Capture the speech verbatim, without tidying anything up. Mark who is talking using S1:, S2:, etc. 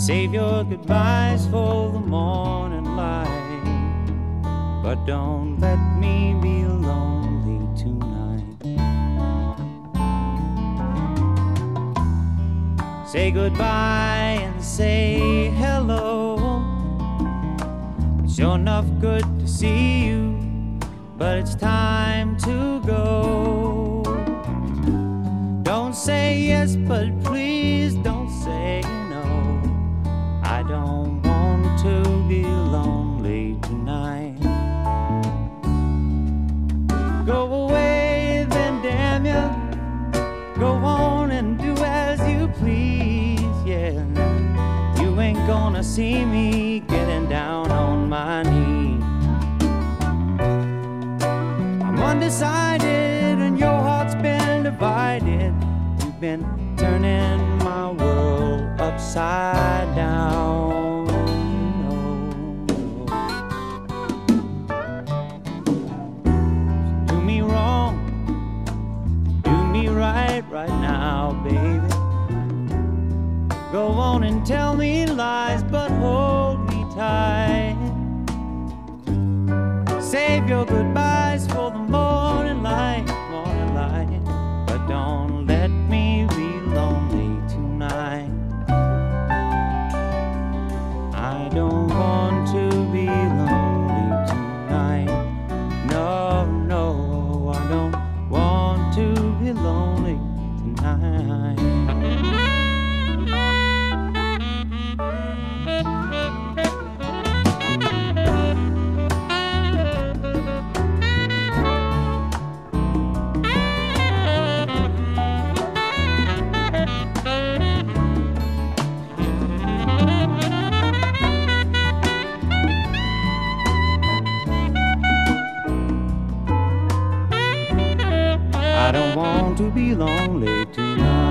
S1: Save your goodbyes for the morning light, but don't let me be lonely tonight. Say goodbye and say hello. It's sure enough good to see you, but it's time to go. Don't say yes, but please don't say no. I don't want to be lonely tonight. Go away then, damn ya. Go on and do as you please, yeah. You ain't gonna see me getting down on my knees. I'm undecided and your heart's been divided. You've been turning my world upside down. Oh, do me wrong, do me right right now, baby. Go on and tell me lies, but hold me tight. Save your goodbyes for the morning light, morning light, but don't let me be lonely tonight. I don't want to be lonely tonight. No, no, I don't want to be lonely tonight. I don't want to be lonely tonight.